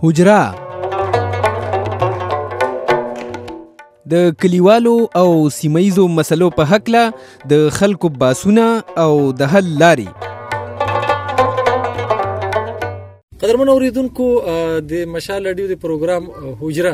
حجره د کلیوالو او سیمایزو مسلو په حقله د خلکو باسونه او د حل لاري. قدرمن اوریدونکو د مشال رادیو د پروګرام حجره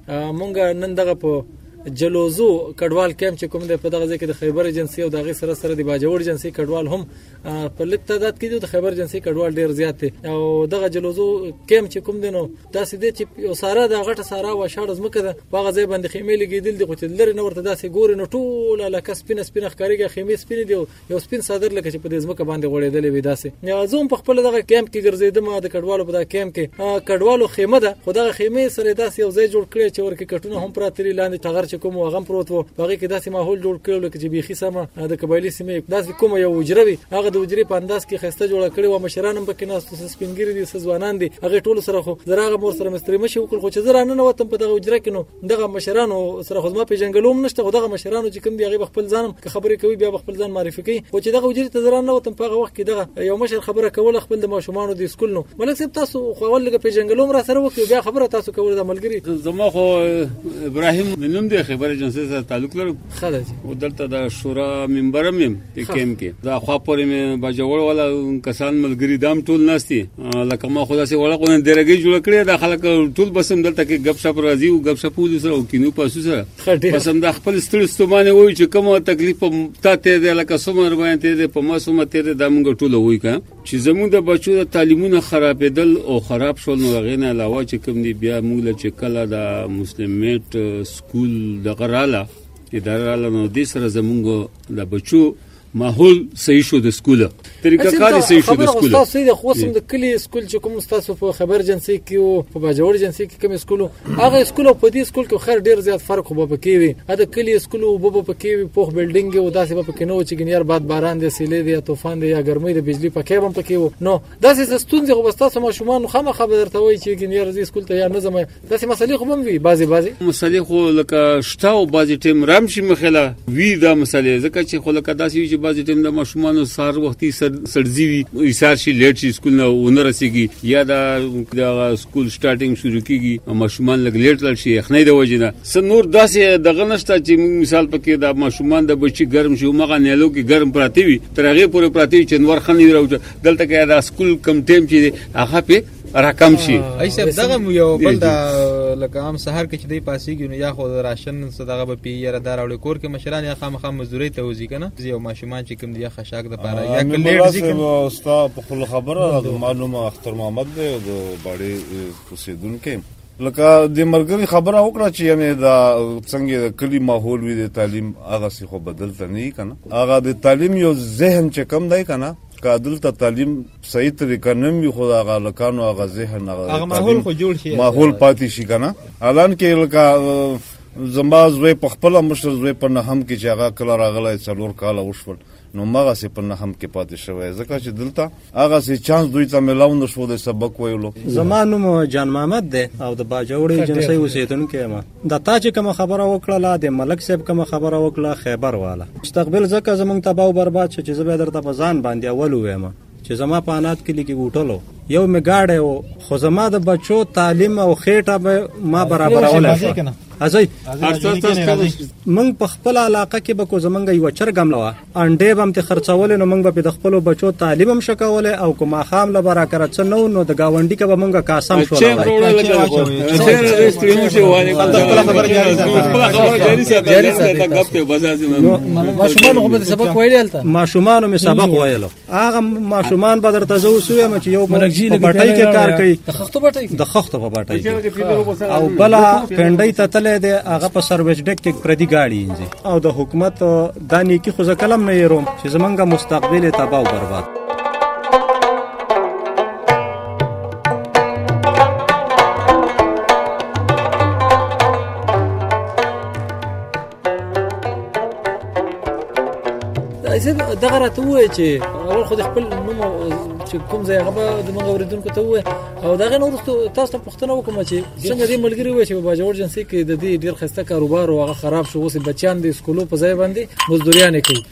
مونږ نن دغه په جلوزو کډوال کیمپ چې کوم د په دغه ځای کې د خیبر ایجنسی او دغه سره د باجوړ ایجنسی کډوال هم په لږ تعداد کې د خیبر ایجنسی کډوال ډیر زیات دي او دغه جلوزو کیمپ چې کوم دینو داسې دي چې یو ساره د غټه ساره و شاړه زمکه ده په غځای باندې خیمه لګیدل دي خو لري نو ورته داسې ګوري نو ټول لکه سپینه ښکاریږي خیمه سپینه دی یو سپین صدر لکه چې په دې زمکه باندې غوړېدلې وي داسې یا زوم په خپل دغه کیمپ کې ګرځیدم د کډوالو په دغه کیمپ کې کډوالو خیمه ده خو دغه خیمه سره داسې یو ځای جوړ کړی چې ورکه کټونه هم پراتري لاندې ټغر چې کوم وغم پروت و هغه کې داسې ماحول جوړ کړل چې بيخي سمه د قبایلی سیمه داسې کوم یو وجره وي هغه د وجري په انداز کې خسته جوړ کړي و مشران هم پکې ناس سپینګری دي ځوانان دي هغه ټول سره خو زراغه مور سره مستری مشي وکړ خو چې زرانه نه وتم په دغه وجره کې نو دغه مشرانو سره خو ما په جنګلوم نشته خو دغه مشرانو چې کوم دی هغه خپل ځانم که خبرې کوي بیا خپل ځان معرفي کوي خو چې دغه وجري ته زرانه نه وتم په هغه وخت کې دغه یو مشر خبره کوله خپل د ماشومان د سکول نو ملک صاحب تاسو خو ولګه په جنګلوم را سره وکړو بیا خبره تاسو کوله د ملګری زما خو ابراهیم نوم دی خبر ایجنسی سره تعلق لرم خلاص ودلته د شورا ممبرم یم د کیمپ کې دا خو پورې مې باجوړ ولا کسان ملګری دام ټول ناشتي لکه ما خدا سي ولا کو نه درګي جوړ کړی دا خلک ټول بسم دلته کې غب شپ راځي او غب شپ ول سره او کینو پاسو سره بسم د خپل ستړستومانه وای چې کومه تکلیف ته ته لکه سمر باندې ته په مسومه ته د موږ ټول وای کا چې زموږ د بچو د تعلیمونه خرابېدل او خراب شول نو غینه علاوه چې کوم دی بیا موږ له چکلا د مسلم میټ سکول د غراله اداره نو د سره زمونږ د بچو ماحول صحیح شو د سکول طریقه کار صحیح شو د سکول تاسو د خوسم د کلی سکول چې کوم تاسو په خبر جنسي کې او په باجوړ جنسي کې کوم سکول هغه سکول په دې سکول کې خیر ډیر زیات فرق خو به کوي دا کلی سکول وب په کوي په بلډینګ او داسې په کې نو چې ګنیر بعد باران د سیلې دی طوفان دی یا ګرمۍ د بجلی په کې هم پکې نو داسې ستونزې خو تاسو ماشومان خامہ خبر ته وایي چې ګنیر زی سکول ته یا نظم داسې مسلې خو هم وي بعضي مسلې خو لکه شتاو بعضي ټیم رام شي مخله وی دا مسلې ځکه چې خو لکه داسې چې بعضي ټیم د ماشومان سار وختي سړځي وي ایثار شي لیټ شي سکول نه ونه رسیږي یا دا سکول سٹارټینګ شروع کیږي ماشومان لګ لیټ لړ شي خنۍ د وجنه سنور داسې دغه نشته چې مثال پکې د ماشومان د بچي ګرم شي مغه نیلو کې ګرم پراتی وي ترغه پورې پراتی چې نور خنۍ راوځي دلته کې دا سکول کم ټیم چې هغه په رقم شي ایسه دغه یو بل دا لکه عام سحر کې چې دی پاسيږي نو یا خو راشن صدقه به پیره دار او کور کې مشران یا خامخا مزدوري ته وځي کنه یو ماشومان چې کوم دی خشاک د پاره یا کلیټ ځي کنه استاد په خپل خبره معلومه اختر محمد دی د باړې اوسیدونکو لکه د مرګري خبره وکړه چې یعنی دا څنګه کلی ماحول وي د تعلیم هغه څه خو بدلته نه کنه هغه د تعلیم یو ذهن چې کم دی کنه کادل ته تعلیم صحیح طریقه نم وي خدا غلکانو هغه ذهن هغه ماحول خو جوړ شي ماحول پاتې شي کنه الان کې لکه زمازوي په خپل مشر زوی په نه هم کې چې هغه کله راغله څلور کال وشول نو مغه سي په نه هم کې پاتې شوی ځکه چې دلته هغه سي چانس دوی ته ملاو نشو د سبق ویلو زمانو جان محمد ده او د باجوړي جنسي اوسیدونکو ما د تا چې کوم خبره وکړه د ملک صاحب کوم خبره وکړه خیبر والا مستقبل ځکه زمونږ تباہ او برباد شو چې زبې درته بزان باندې اول وایم چې زما په انات کې لګي وټلو یو می گاډه خو زما د بچو تعلیم او خېټه به ما برابر ولا ازي من په خپل علاقه کې به کو زمونږ یو چرګم لوا انډې بم ته خرڅول نو موږ به د خپل بچو تعلیم هم شکول او کومه خام لبره کرڅ نو د گاونډي کې به موږ قاسم شو ماشومان خو به سبق ویل ماشومان می سبق ویلو هغه ماشومان به درته زو سوې چې یو بټای کې کار کوي د خخته په بټای کې او بلا پندای ته تل د هغه په سرویس ډک کې پردي گاډي او د حکومت دانی کې خو ځکلم نه يروم چې زمونږه مستقبل تباہ او برباد دغه راته وای چې اول خو خپل نوم چې کوم ځای هغه د موږ اوریدونکو ته وای او دغه نور تاسو ته پوښتنه وکم چې څنګه دې ملګری وای چې په باجوړ جنسي کې د دې ډیر خسته کاروبار او هغه خراب شو اوس بچیان د سکولو په ځای باندې مزدوریان کوي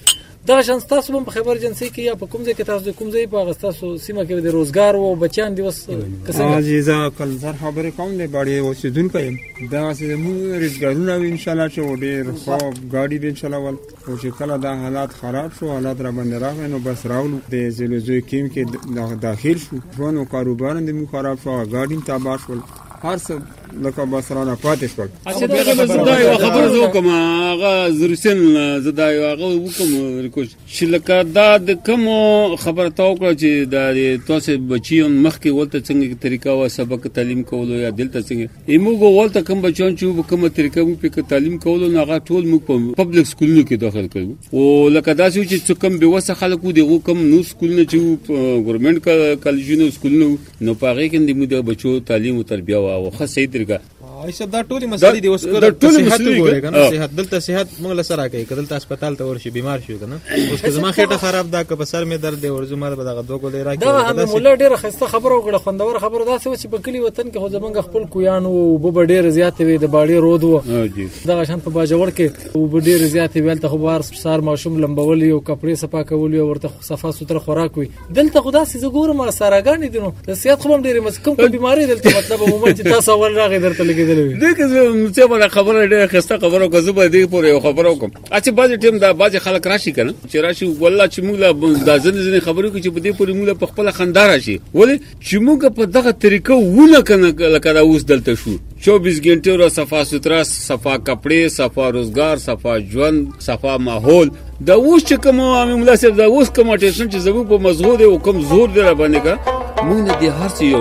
دا شان تاسو هم په خبر ایجنسی کې یا په کوم ځای کې تاسو کوم ځای په تاسو سیمه کې د روزګار او بچیان دی وس کسان عزیزا کلزر خبرې کوم دی باندې اوسیدونکو یم دا زموږ روزګارونه ان شاء الله چې ډېر خو غاډي به ان شاء الله ول او چې کله دا حالات خراب شو حالات را باندې راغی نو بس راولو د زلزلې کیم کې داخل شو ونه کاروبار دې مو خراب شو غاډي تباہ شول هر څه لکه بس را نه پاتې شول. اچھا دا زدا یو خبره زه کوم هغه زرسن زدا یو هغه وکم ریکوست چې لکه دا د کوم خبره تا وکړه چې دا تاسو بچیان مخکې ولته څنګه طریقه او سبق تعلیم کولو یا دلته څنګه ایموګو ولته کوم بچیان چې کومه طریقه مو په تعلیم کولو نه هغه ټول مو په پبلک سکولونو کې داخل کړو او لکه دا چې څوک به وسه خلکو دغه کوم نو سکولونه چې ګورنمنت کالجونو سکولونو نو پاره کې د مو د بچو تعلیم او تربیه او خاصه صحیح طریقه ایسه دا ټولې مسلې دی اوس کله صحت وګورئ کنه صحت دلته صحت موږ له سره کوي کله هسپتال ته ورشي بیمار شو کنه اوس که زما خېټه خراب ده که په سر مې درد دی ورزو مال به دغه دوه ګولې راکړي دا هم مولا ډیره خسته خبره وکړه خوندور خبره دا چې په کلی وطن کې خو زمونږ خپل کویانو وب ډیره زیات وي د باړي رود و دا شان په باجوړ کې وب ډیره زیات وي ته خو بار سار ماشوم لمبول او کپڑے صفا کول او ورته صفا ستر خوراک وي دلته خدا سي زګورم ساراګان دي نو د صحت خو هم ډیره مسکم کوم بیماری دلته مطلب عموما چې تاسو اول راغی درته لګیدل دغه څه باندې خبره ډېره خسته خبره کوم زه به دې پورې یو خبره وکم اچھا باز ټیم دا باز خلک راشي کنه چې راشي والله چې موږ لا ځنې خبرې کوي چې په دې پورې موږ په خپل خندار راشي ولې چې موږ په دغه طریقه ونه کنه لکه دا اوس دلته شو 24 घंटे را صفا سترا صفا کپڑے صفا روزگار صفا ژوند صفا ماحول دا اوس چې کوم مولا صاحب دا اوس کوم ټیشن چې زموږ په مزغو دی او کوم زور دی را باندې کا موږ نه دي هر څه یو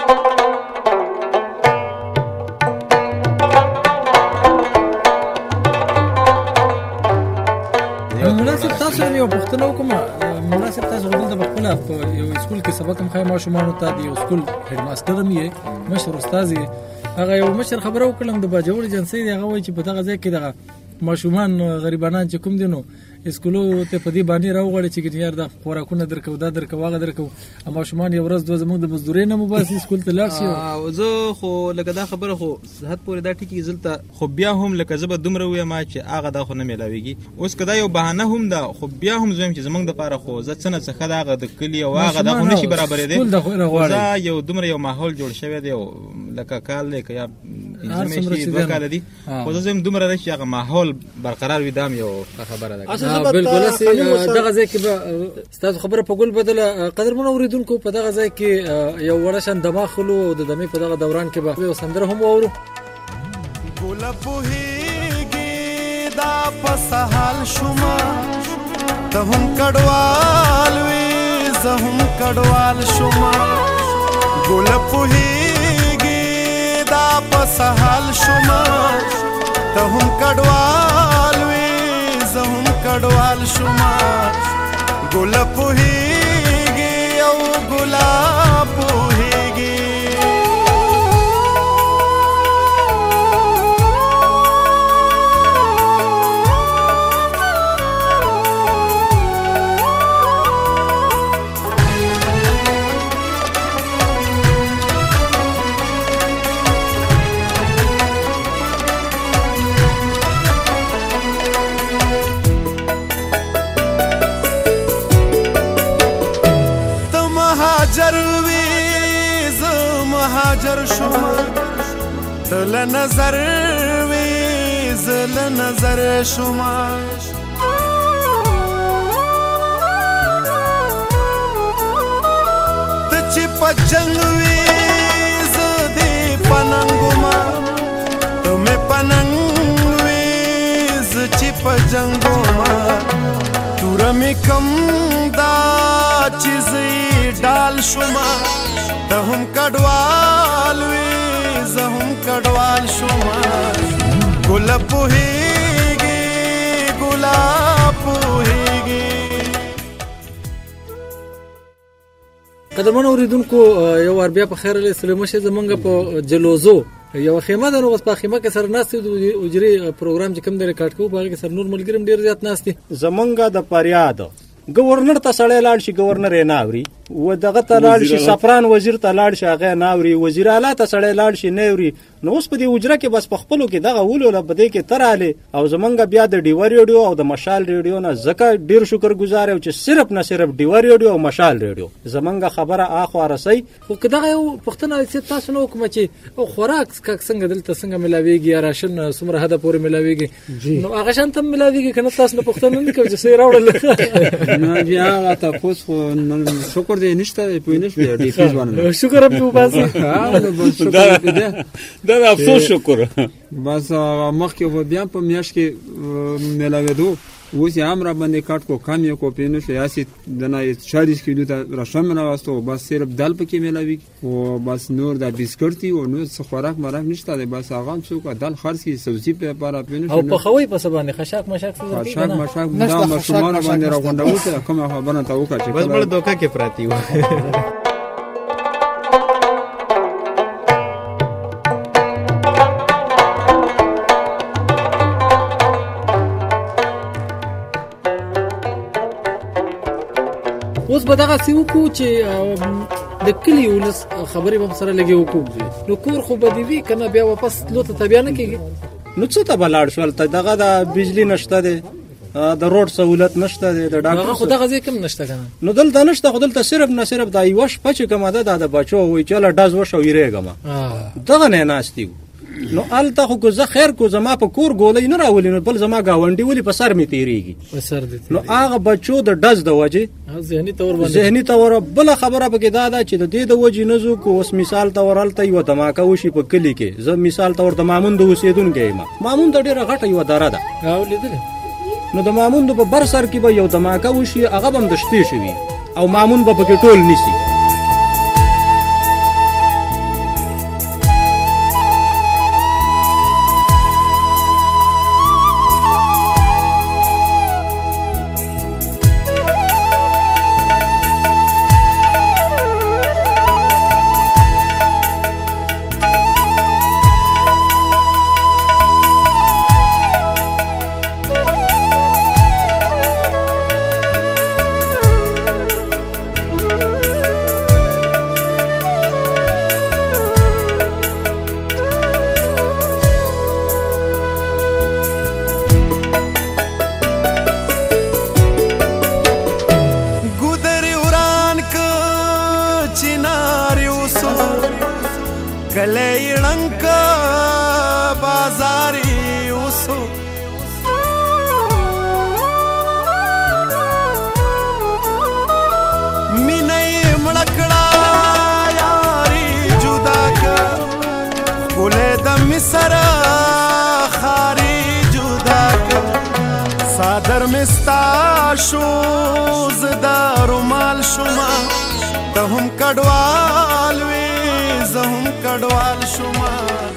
یو پښتنو کوم مناسب تاسو دلته په خپل یو سکول کې سبق هم خای ماشومان ته دی یو سکول هډ ماستر مې مشر استاد هغه یو مشر خبرو کړم د باجوړ ایجنسی دی هغه وایي چې په دغه ځای کې دغه ماشومان غریبانان چې کوم دي نو اسکولو ته په دې باندې راوغړي چې ګنیر د خوراکونه درکو دا درکو واغه درکو ماشومان یو ورځ دوه زموږ د مزدوري نه مباس اسکول ته لاړ شي او زه خو لکه دا خبره خو صحت پورې دا ټکی زلته خو بیا هم لکه زب دومره وې ما چې هغه دا خو نه ملاويږي اوس کدا یو بهانه هم دا خو بیا هم زم چې زمنګ د پاره خو زه څنګه څخه داغه د کلی او هغه دا نشي برابرې دي دا یو دومره یو ماحول جوړ شوی دی لکه کال لکه یا زمې شي دوه کال دي خو زم دومره راشي هغه ماحول برقرار وي دام یو خبره ده بالکل دغه ځای کې ستاسو خبره په ګل بدله قدرمن اوریدونکو په دغه ځای کې یو ورشن دماغلو د دمې په دغه دوران کې به یو سندره هم وورو ګل پوهیږي دا پسحال شوما ته هم کډوال وي زه هم کډوال شوما ګل پوهیږي دا پسحال شوما ته هم کډوال وي زه هم کډوال شوما ګل پوهیږي او ګلاب پوهیږي مهاجر شوما تل نظر وی زل نظر شوما تچ پجنگ وی زدی پننګما تمه پننګ وی زچ پجنګما تورم کم دا چیزې ډال شوما ته هم کډوال وي زه هم کډوال شوما ګل پوهیږي ګلاب پوهیږي قدرمن اوریدونکو یو ور بیا په خیر له سلام شه زمونږ په جلوزو یو خیمه ده نو بس په خیمه کې سر ناستي د اجري پروګرام چې کوم د ریکارډ کوو باغ کې سر نور ملګریم ډیر زیات ناستي زمونږ د پریاد گورنر ته سړی لاړ شي گورنر یې نه اوري، و دغه ته لاړ شي سفران وزیر ته لاړ شي هغه نه اوري، وزیر اعلی ته سړی لاړ شي نه اوري. نو اوس په دې حجره کې بس په خپلو کې دغه ولوله په دې کې ته رالې او زمونږ بیا د ډیوه ریډیو او د مشال ریډیو نه ځکه ډېر شکر گزار یو چې صرف نه صرف ډیوه ریډیو او مشال ریډیو زمونږ خبره اخوا رسي. خو که دغه یو پوښتنه چې تاسو نو کوم چې خوراک څنګه دلته څنګه ملاويږي یا راشن څومره حد پورې ملاويږي، نو هغه شان ته ملاويږي کنه تاسو نه پوښتنه نه کوي چې سې راوړل نه بیا هغه تاسو خو شکر دې نشته په نشو دی فیز باندې شکر په باسي دا افسوس شکر بس مخکې و بیا په میاش کې ملاوېدو اوس یې هم را باندې کاټ کو کم یو کو پینو شي اسی دنه 40 کیلو ته راشن راوستو بس صرف دال پکې ملاوي او بس نور د بسکټي او نور څه خوراک مرام نشته دی بس هغه څوک دال خرڅ کی سبزی په لپاره پینو او په خوي په سبانه خشاک مشاک مشاک دا مشمانه باندې راغونډو ته کومه خبره ته وکړه چې بس بل دوکه کې پراتی و. اوس به دغه سی وکړو چې د کلي ولس خبرې به سره لګي وکړو، نو کور خو به دی وی کنه بیا واپس لو ته بیا نه کیږي. نو څه ته بلاړ شول ته دغه د بجلی نشته دی، د روډ سہولت نشته دی، د ډاکټر خو دغه ځای کم نشته کنه. نو دلته نشته، خو دلته صرف نه صرف د یو شپه چې کومه ده د بچو وی چې له ډاز وشو یریګم دغه نه ناشتي. نو الته خو که زه خیر کو زما په کور ګولې نه راولې نو بل زما گاونډي ولې په سر می تیریږي په سر دي. نو هغه بچو د ډز د وجه ذهني تور بل خبره پکې دا چې د دې د وجه نزو کو اوس مثال تورالته یو دماکه وشي په کلی کې. زه مثال تور د مامون د اوسیدونکو مامون د ډیره غټه یو دره ده او لیدل نو د مامون د په بر سر کې به یو دماکه وشي هغه هم د شپې شوي او مامون به پکې ټول نیسي. صادر مستا شو زدا رومال شوما ته هم کډوال وې زه هم کډوال شوما.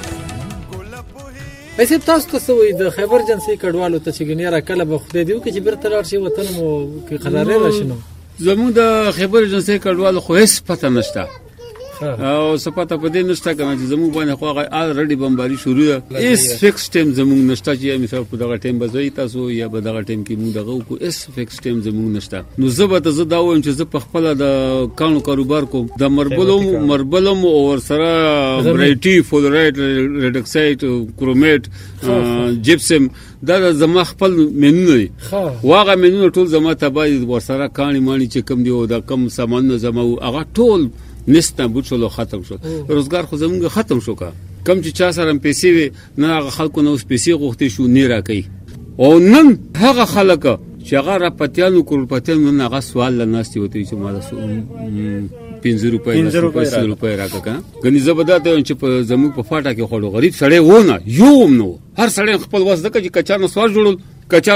ایسه تاسو ته سوې د خیبر جنسي کډوالو ته چې ګنیرا کله به خدای دیو کې چې بیرته لاړ شي وطن مو کې قرارې راشنو. زموږ د خیبر جنسي کډوالو خو هیڅ پته نشته او سپاته په دې نشته کنه چې زموږ باندې خو هغه الریډي بمباري شروع ده. اس فکس ټیم زموږ نشته چې مثال په دغه ټیم بزوي تاسو یا په دغه ټیم کې موږ دغه کو اس فکس ټیم زموږ نشته. نو زه دا وایم چې زه په خپل د کانو کاروبار کوم د مربلم او سره برایټي فلورایټ ریډکسایت کرومیټ جپسم دا زما خپل منونه دي. واغه منونه ټول زما تبای ور سره کانی مانی چې کم دی او دا کم سامان زما هغه ټول نسته بوچلو ختم شو. روزګار خو زمونږ ختم شو کا کم چې چا سره پیسې وي نه هغه خلکو نو پیسې غوښتي شو نه راکې او نن هغه خلک چې هغه را پتیانو کورپتیانو نه هغه سوال لناستي وته چې مال 5 روپۍ راکا غني زبداته چې په زموږ په فاټا کې خړو غریب سړی ونه یو نو هر سړی خپل واسه د کچا نو سوال جوړول کچا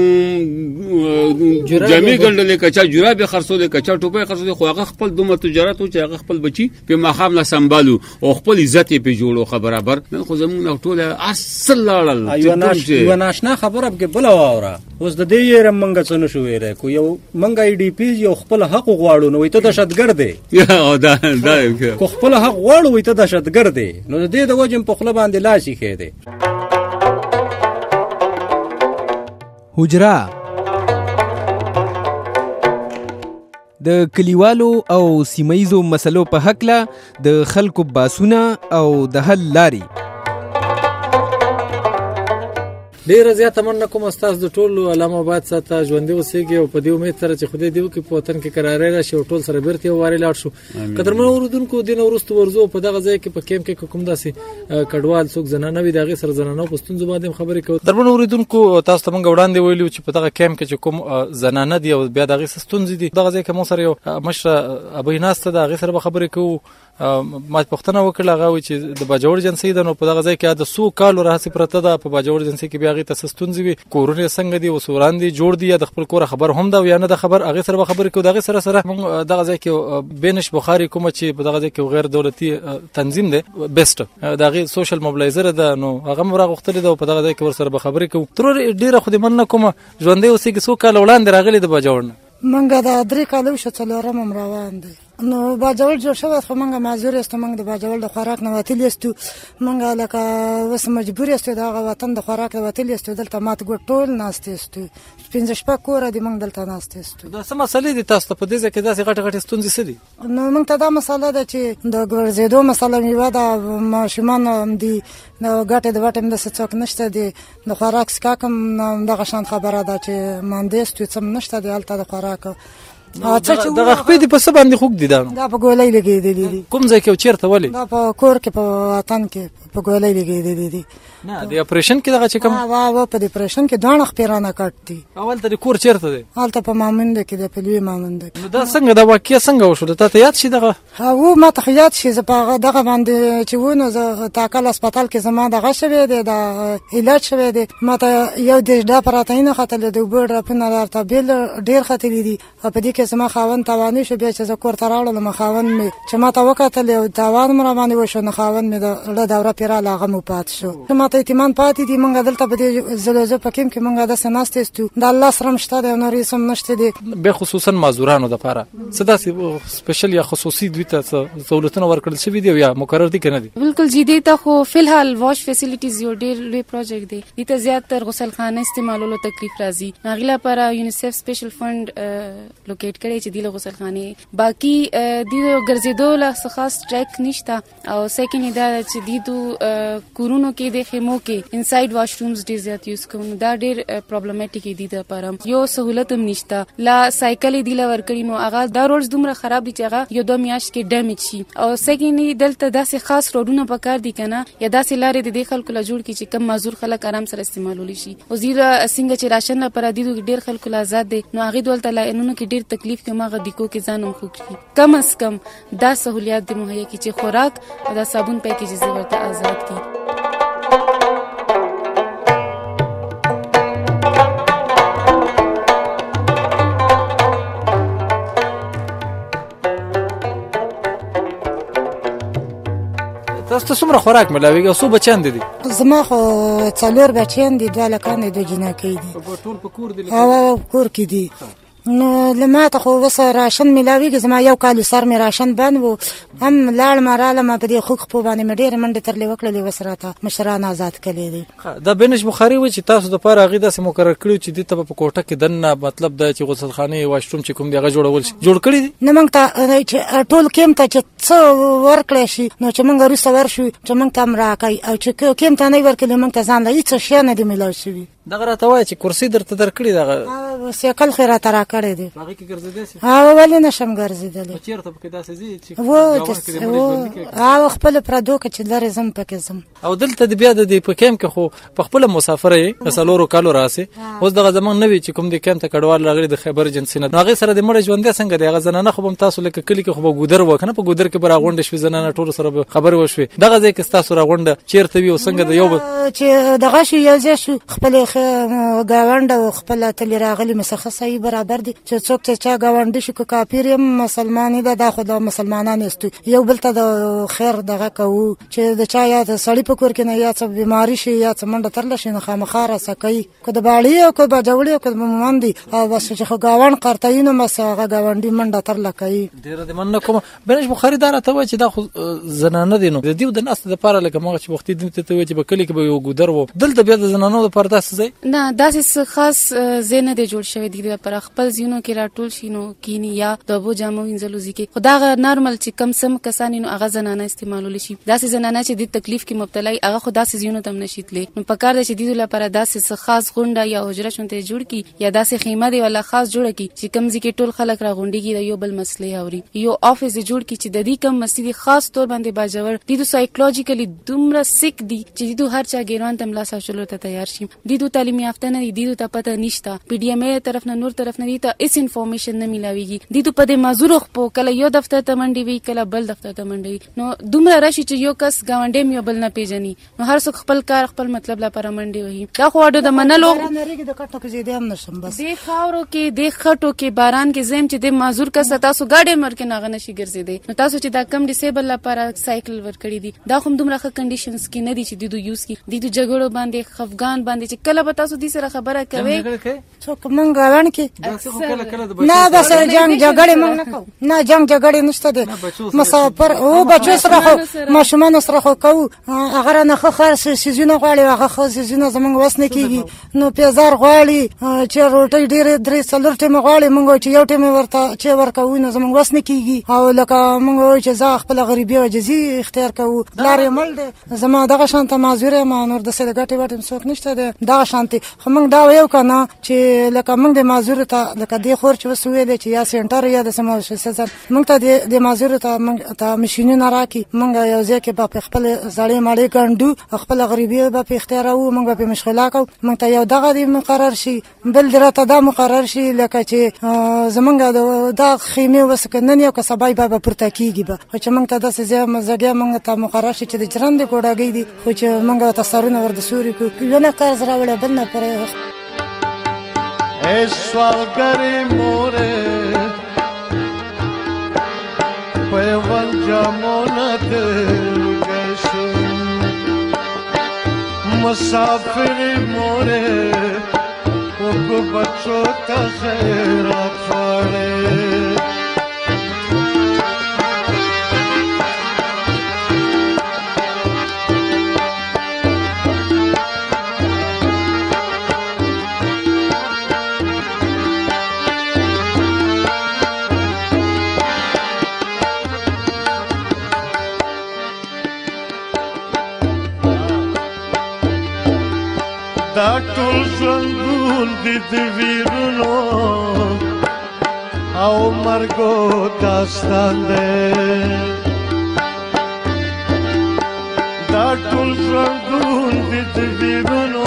جامې ګندلې کچا جرابې خرڅولې کچا ټوپې خرڅولې خو هغه خپل دومره تجارت او چې هغه خپل بچي په مخام لا سنبالو او خپل عزت په جوړو خبره نن خو زموږ ټوله اصل لاړل یو ناشنا خبره به بل واوره اوس د دې یې رمنګ څنګه شو ویره کو یو منګ ای ډی پی یو خپل حق غواړو نو ته دهشتګرد دی یا دا کو خپل حق غواړو ته دهشتګرد دی نو د دې د وجم په خپل باندې لاشي خېده. حجره د کلیوالو او سیمایزو مسلو په هکله د خلکو باسونه او د حل لاري. ډیره زیاته مننه کوم استاد د ټولو علامه آباد ساته ژوندي اوسېږي او په دې امید سره چې خدای دې وکړي په وطن کې قراري راشي او ټول سره بیرته واري لاړ شو. قدرمنو اوریدونکو دین وروسته ورزو په دغه ځای کې په کیمپ کې کوم داسې کډوال څوک زنانه وي دغه سره زنانه په ستونزو باندې خبرې کوي. قدرمنو اوریدونکو تاسو ته موږ وړاندې ویلو چې په دغه کیمپ کې چې کوم زنانه دي او بیا دغه ستونزې دي دغه ځای کې مو سره یو مشره ابي ناسته دغه سره خبرې کوو. ما پښتنه وکړه هغه چې د باجوړ جنسي د نو په دغه ځای کې د 100 کالو راهسي پرته ده په باجوړ جنسي کې بیا غي تاسستونځي وي کورونه څنګه دي وسوران دي جوړ دي د خپل کور خبر هم دا یا نه د خبر هغه سره خبرې کوو دغه سره دغه ځای کې بینش بخاري کوم چې په دغه ځای کې غیر دولتي تنظیم دی بیسټ دغه سوشل موبلایزر ده نو هغه مرغ وختل ده په دغه ځای کې ور سره خبرې کوو تر ډیره خو دې من کوم ژوندې اوسې 100 کال وړاندې راغلي د باجوړ منګه د 3 کالو شتلورم روان دي نو باجوړ جوړ شوی خو منګه معذور است منګه د باجوړ د خوراک نه وتلی است منګه لکه وس مجبور است د وطن د خوراک وتلی است دلته مات ګټول ناشته است 15 شپه کور دي منګه دلته ناشته است دا سم مسلې دي تاسو په دې ځکه داسې غټ ستونزې سدي نو منګه ته دا مسله ده چې د ګرځېدو مسله میوه د ماشومان دي نو ګټه د وټم د څوک نشته دي د خوراک سکاکم دغه شان خبره ده چې ماندې است څم نشته دي الته د خوراک دغه خپې دې په څه باندې خوږ دي دا په ګولۍ لګېدلې دي کوم ځای کې چیرته ولې دا په کور کې په وطن کې په ګولۍ لګېدلې دي نه د اپریشن کې دغه چې کوم په اپریشن کې دوه خپېرانه کټ دي اول ته کور چیرته دی حالت په مامند کې د پلوي مامند نو دا څنګه دا واقعیا څنګه وشو ته یاد شي دغه هو ما ته یاد شي زه دغه باندې چې ونه زه تاکل هسپتال کې زما دغه شوی دی دا علاج شوی دی ما ته یو د پراتاین خطر د وبر په نظر ته بیل ډیر خطر دي په دې کې زما خاون توانی شو بیا چې زه کور ته راوړم خاون می چې ما ته وکتل او توان مر باندې وشو نه خاون می د دوره پیرا لاغه مو پات شو ما ته ایتمان پاتې دي مونږ دلته په دې زلزلې په کې مونږ د سناست استو د الله سره مشته دی نو ریسم نشته دی به خصوصا معذورانو د لپاره صدا سپیشل یا خصوصي دوی ته سہولتونه ورکړل شوی دی یا مقرر دي کنه دي بالکل جی دی ته خو فلحال واش فیسیلیټیز یو ډیر لوی پروجیکټ دی دته زیات تر غسل خانه استعمالولو تکلیف راځي ناغله پر یونیسف سپیشل فند لوکیټ کړي چې د غسل خانه باقی د ګرځېدو له خاص ټریک نشته او سیکنډ دا چې د کورونو کې د خیمو کې انساید واشرومز ډیر زیات یوز کوي دا ډیر پرابلمټیک دي د لپاره یو سہولت هم نشته لا سایکل دی لا ورکړي نو هغه دا روډز دومره خراب دي چې هغه یو 2 میاشت کې ډیمیج شي او سیکنډ دلته داسې خاص روډونه پکار دي کنه یا داسې لارې د خلکو لا جوړ کی چې کم معذور خلک آرام سره استعمالول شي او زیرا څنګه چې راشن لپاره دي ډیر خلکو لا آزاد دي نو هغه دولت لا انونو کې ډیر تکلیف کې ما غدیکو کې ځانم خوږي کم از کم دا سہولیات د مهیا کی چې خوراک او دا صابون پیکیجز ورته آزاد کی تاسو څومره خوراک ملاويږي او څو بچیان دي زما خو 4 بچیان دي 2 لکان دي 2 جنکې دي په ټول په کور دي او کور کې دي نو لما ته خو وس راشن ملاويږي زما یو کال سر می راشن بند وو هم لاړ مراله ما په دې خوخ په باندې مډیر منډه تر لوکړلې وسراته مشران آزاد کړي دي دا بنش بخاري و چې تاسو د پاره غي داسې مقرر کړو چې د ته په کوټه کې دنه مطلب دا چې غسل خانه واشروم چې کوم دیغه جوړول شي جوړ کړی دي نه مونږ ته چې ټول کېم ته چې څو ورکړې شي نو چې مونږ روسه ورشو چې مونږ تم راکای او چې کېم ته نه ورکړې مونږ ته ځان لا هیڅ شي نه دی ملاو شي دغه راته وای چې کرسي درته درکړي دغه سیکل خیرات را کړی دی هغه کې ګرځیدې شي او ولې نشم ګرځیدلې چیرته پکې داسې زی چې او خپل پردو کې چې لري زم پکې زم او دلته د بیا د په کېم کې خو په خپل مسافرې مسلورو کالو راسي اوس دغه زمون نوي چې کوم د کېم ته کډوال راغلي د خیبر جنسي نه هغه سره د مړ ژوندې څنګه دی هغه زنانه خو هم تاسو لکه کلی کې خو ګودر وکنه په ګودر کې براغونډ شوي زنانه ټول سره خبر وشوي دغه ځای کې تاسو راغونډ چیرته وي او څنګه د یو چې دغه شي یو ځای شو خپل گاوند او خپل تل راغلي مسخصي برابر دي چې څوک چې چا گاوند شي کو کافر مسلمانې ده خو د مسلمانانو است یو بل ته د خیر دغه کوو چې د چا یا د سړی په کور کې نه یا څه بیماری شي یا څه منډه ترله شي نو خامخا راسکوي که د باړي او که د باجوړي او که د مومن دي او بس چې خو ګاونډ قرطوي نو بس هغه ګاونډي منډه ترله کوي. ډېره د مننه کوم. بنش بخاري دا راته وایي چې دا خو زنانه دي نو د دې د ناستې دپاره لکه مغه چې وختي دین ته وایي چې په کلي کې به یو ګودر و دلته بیا د زنانو دپاره داسې ځای نه داسې خاص ځای نه دی جوړ شوی دي دپاره خپل ځایونو کې راټول شي نو کینی یا د اوبو جامو وینځلو ځای کې خو دا هغه نارمل چې کم سم کسان نو هغه زنانه استعمالولی شي. داسې زنانه چې د تکلیف کې مبتلا وي هغه خو داسې ځایونو ته هم نشي تللی نو پکار دی چې دوی لپاره داسې خاص غونډه یا حجره شونته جوړ کړي یا داسې خیمه دی ولا خاص جوړه کړي چې کم ځای کې ټول خلک راغونډېږي د یو بل مسلې اوري. یو افیس جوړ کړي چې د دې کم مسلې خاص طور باندې باجوړ دي سایکولوژیکلی دومره سیک دي چې دوی هر چا ګیروان ته ملا ساشلو ته تیار شي. دوی تعلیم یافته نه دي دوی ته پته نشته پی ډی ام ای طرف نه نور طرف نه دي ته اس انفارمیشن نه ملاويږي. دوی په دې مازور خو کله یو دفتر ته منډي وي کله بل دفتر ته منډي نو دومره راشي چې یو کس ګاونډي یو بل نه پیژني نو هر څوک خپل کار خپل مطلب لپاره منډي وي. دا خو اډو د منلو د کټو کې زیاده هم نشم بس د خاورو کې د خټو کې باران کې زم چې د مازور کس تاسو گاډي مر کې ناغه نشي ګرځیدي نو تاسو چې دا کم ډیسیبل لپاره سایکل ور کړی دي دا هم دومره ښه کنډیشنز کې نه دي چې دوی یوز کی د جګړو باندې خفغان باندې چې کله به تاسو دې سره خبره کوي څوک مونږ غوړن کې نه بس جنگ جګړه مونږ نه کوو نه جنگ جګړه نشته دي مسافر او بچو سره خو ماشومان سره خو کوو هغه نه خو خر سيزونه غواړي هغه خو سيزونه زمونږ وسنه کیږي نو پیزار غواړي چې روټي ډېر درې څلور ټیم غواړي مونږ چې یو ټیم ورته چې ورکوو نو زمونږ وسنه کیږي او لکه مونږ چې زه خپل غریبي او جزي اختیار کوو لارې مل دي زما دغه شانته مازوره ما نور د سره غټي وټم څوک نشته ده دغه شانتي خو مونږ دا یو کنه چې لکه مونږ د مازوره ته لکه د خور چې وسویل چې یا سنټر یا د سمو شسن مونږ ته د مازوره ته ماشينونه راکې مونږ یو ځکه په خپل زړې ماړې ګڼډو خپل غریبي په اختیار او مونږ په مشغولا کو مونږ ته یو دغه دی مقرر شي بل درته دا مقرر شي لکه چې زمونږ دا خیمه وسکنن یو کسبای به پورته کیږي به خو چې مونږ ته د سزا مزګه مونږ ته مقرر شي چې د جرند کوډاګي دي خو چې مونږ ته سرونه ورد سوري کو یو نه کار زرا وړه بل نه پره ایسوالګری مورې پیوال جامونه دل گشو مسافر مورې او بچو ته خیرات غواړې دا ټول ژوندون دي د ویرونو او مرګو داستان دی دا ټول ژوندون دي د ویرونو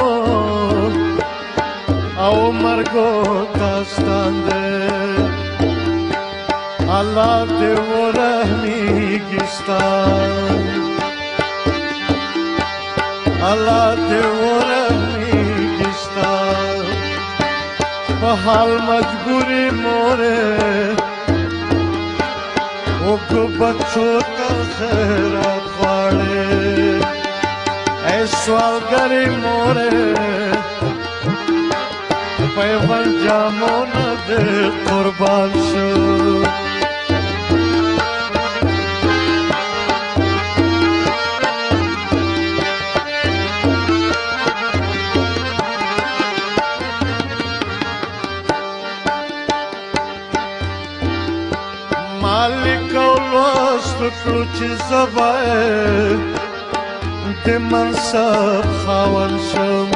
او مرګو داستان دی الله دې ورحمیږي ستا الله دې ورحمیږي په حال مجبوری مورې او کو بچو ته خیرات غواړې ای سوالګرې مورې پیوند جامونه دې قربان شو مالک اولوست کلو چې زبای د منصب خاون شم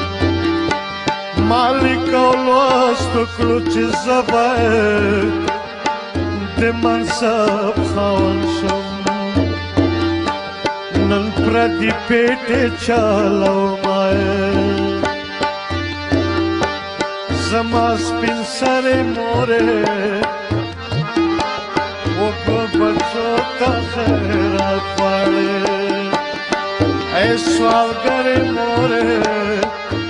مالک اولوست کلو چې زبای د منصب خاون شم نن پردی پیټ چالو مای زما سپین سره مورې بچو ته خیرات غواړې ای سوالګرې مورې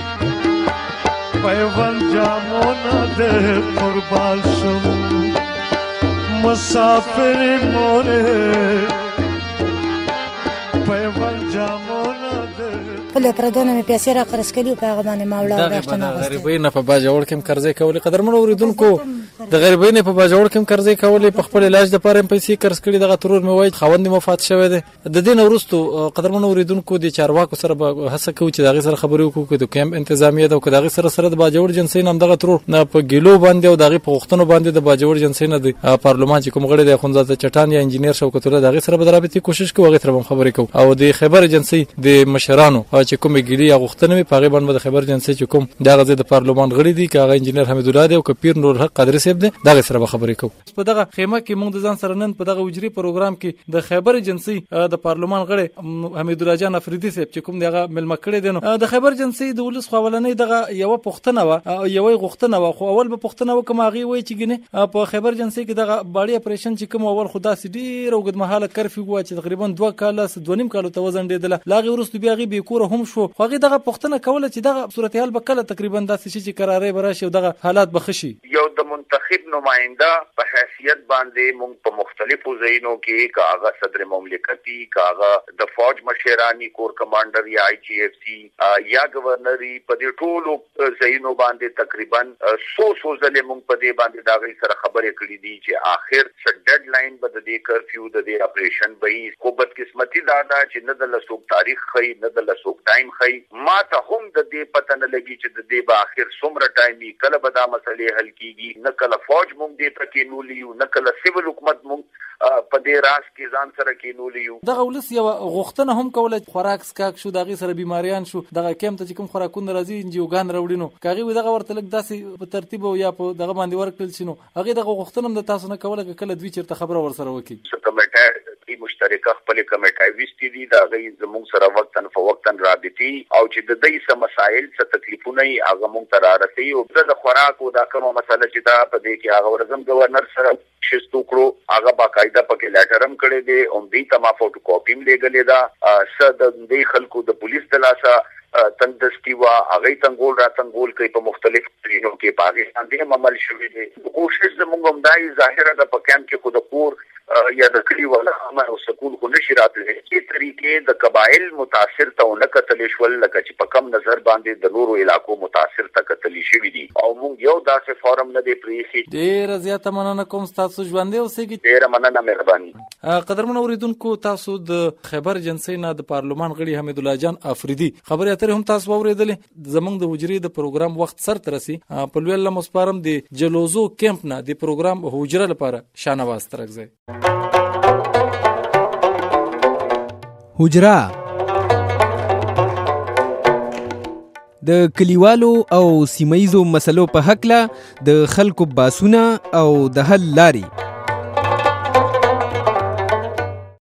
پیوند جامونه دې قربان شم مسافرې مورې خپل پردونه مې پیسې را قرض کړي په هغه باندې ما وړه راښتنه د غریبۍ نه په باجوړ کې قرضې کولې. قدرمنو اوریدونکو د غریبۍ نه په باجوړ کې قرضې کولې، په خپل علاج لپاره پیسې قرض کړي. دغه ترور مې وایي خوند مفات شوی دی. د دې نه وروسته قدرمنو اوریدونکو د چارواکو سره به هڅه کوو چې دغه سره خبرې وکړو د کیمپ انتظامیه د دغه سره د باجوړ جنسي نام دغه ترور نه په ګیلو باندې او دغه په وختونو باندې د باجوړ جنسي نه د پارلمان چې کوم غړي د خونزاده چټان یا انجینیر شوکت الله دغه سره به درابطي کوشش کوو، هغه سره هم خبرې کوو. او د خیبر جنسي د مشرانو چې کوم ګیلي غوښتنه په هغه باندې د خیبر جنسي چې کوم دغه د پارلمان غړي دي کاغه انجینیر حمید الله دی او کپیر نور حق قادری صاحب دی دغه سره به خبرې کوو. په دغه خیمه کې موږ د ځان سره نن په دغه وجري پروګرام کې د خیبر جنسي د پارلمان غړي حمید الله جان افریدي صاحب چې کوم دغه ملما کړي دي نو د خیبر جنسي د ولس خولنې دغه یو پښتنه و یو غوښتنه و، خو اول به پښتنه و کوم هغه وای چې ګنه په خیبر جنسي کې دغه باړی اپریشن چې کوم اول خدا سي ډیر وګد مهاله کرفیو و چې تقریبا 2 کال 2.5 کال ته وزندېدل. لاغي ورستو بیا غي به کور هم شو، خو هغه دغه پښتنه کوله چې دغه صورتحال به کله تقریبا داسې شي چې قرارې براشي او دغه حالات بخشي. یو د منتخب نماینده په حیثیت باندې موږ په مختلفو ځایونو کې کاغه صدر مملکتي کاغه د فوج مشرانی کور کمانډر یا IGFC یا گورنری په دې ټولو ځایونو باندې تقریبا 100 ځله موږ په دې باندې دا غي سره خبرې کړې دي چې آخر څه ډیډ لاین به د دې کرفیو د دې اپریشن به کو بدقسمتي دا چې نه د لسوک تاریخ خي نه د لسوک ټایم خي. ما ته هم د دې پته نه لګي چې د دې به آخر څومره ټایم کله به دا مسلې حل کیږي. نه کله فوج موږ دې پکې نولیو نه کله سیول حکومت موږ په دې راز کې ځان سره کې نولیو. دغه ولس یو غوښتنه هم کوله خوراک سکاک شو دغه سره بیماریان شو دغه کیمپ ته کوم خوراکونه راځي انجیوګان راوړینو کاغي دغه ورته لګ داسې په ترتیب او یا په دغه باندې ورکړل شنو هغه دغه غوښتنه د تاسو نه کوله کله دوی چیرته خبره ورسره وکي. کمیټه مشترکه خپل کمیټه وستې دي دا غي زموږ سره وختن فوقتن رابطي او چې د دې سم مسائل څه تکلیفونه یې هغه مونږ ته رارسي او د خوراک او دا کومه مسله چې دا په دې کې هغه ورزم گورنر سره شستو کړو هغه باقاعده پکې لیټرم کړی دی او دې ته ما فوټو کاپیم لګلې دا صد دې خلکو د پولیس د لاسه تندستی وا هغه تنګول کوي په مختلف ټرینو کې پاکستان دې عمل شوی دی. کوشش زموږ هم دای ظاهره د پکام کې خود کور یا د کلی ولا امر او سکون کو نشی راتلې چې طریقې د قبایل متاثر ته نه کتل شول لکه چې په کم نظر باندې د نورو علاقو متاثر ته کتل شوی دي او موږ یو داسې فورم نه دی پریخي. ډیر زیاته مننه کوم تاسو ژوندې اوسئ. ډیر مننه مهرباني. قدرمن اوریدونکو تاسو د خیبر جنسي نه د پارلمان غړي حمید الله جان افریدي خبرې اترې هم تاسو اوریدلې. زمونږ د وجري د پروګرام وخت سر ترسي په لویل مسپارم د جلوزو کیمپ نه د پروګرام هوجره لپاره شانواز ترغځي. حجره د کلیوالو او سیمایزو مسلو په حق له د خلکو باسونه او د حل لاري